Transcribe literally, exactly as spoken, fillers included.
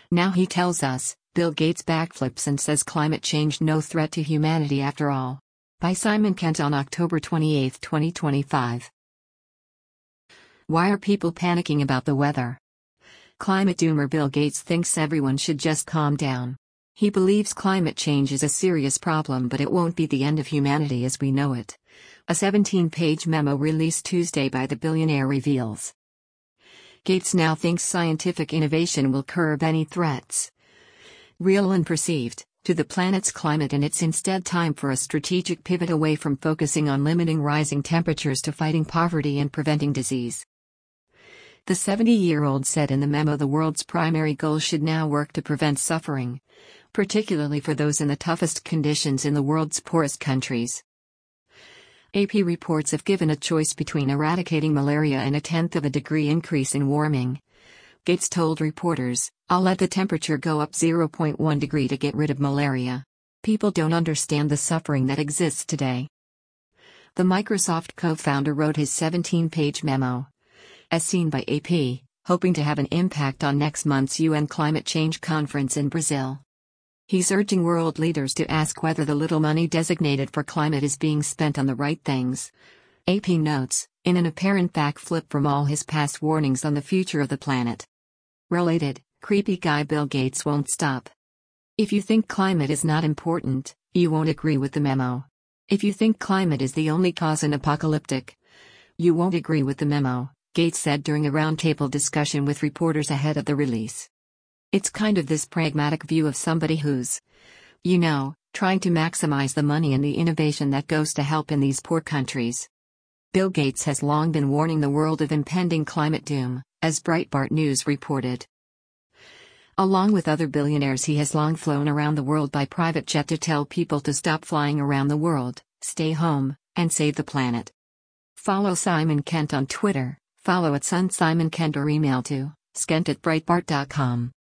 Now he tells us, Bill Gates backflips and says climate change no threat to humanity after all. By Simon Kent on October twenty-eighth, twenty twenty-five. Why are people panicking about the weather? Climate doomer Bill Gates thinks everyone should just calm down. He believes climate change is a serious problem, but it won't be the end of humanity as we know it. A seventeen-page memo released Tuesday by the billionaire reveals. Gates now thinks scientific innovation will curb any threats, real and perceived, to the planet's climate, and it's instead time for a strategic pivot away from focusing on limiting rising temperatures to fighting poverty and preventing disease. The seventy-year-old said in the memo the world's primary goal should now work to prevent suffering, particularly for those in the toughest conditions in the world's poorest countries. A P reports if given a choice between eradicating malaria and a tenth of a degree increase in warming, Gates told reporters, "I'll let the temperature go up zero point one degree to get rid of malaria. People don't understand the suffering that exists today." The Microsoft co-founder wrote his seventeen-page memo, as seen by A P, hoping to have an impact on next month's U N climate change conference in Brazil. He's urging world leaders to ask whether the little money designated for climate is being spent on the right things. A P notes, in an apparent backflip from all his past warnings on the future of the planet. Related, creepy guy Bill Gates won't stop. If you think climate is not important, you won't agree with the memo. If you think climate is the only cause and apocalyptic, you won't agree with the memo, Gates said during a roundtable discussion with reporters ahead of the release. It's kind of this pragmatic view of somebody who's, you know, trying to maximize the money and the innovation that goes to help in these poor countries. Bill Gates has long been warning the world of impending climate doom, as Breitbart News reported. Along with other billionaires, he has long flown around the world by private jet to tell people to stop flying around the world, stay home, and save the planet. Follow Simon Kent on Twitter, follow at Sun Simon Kent, or email to skent at breitbart dot com.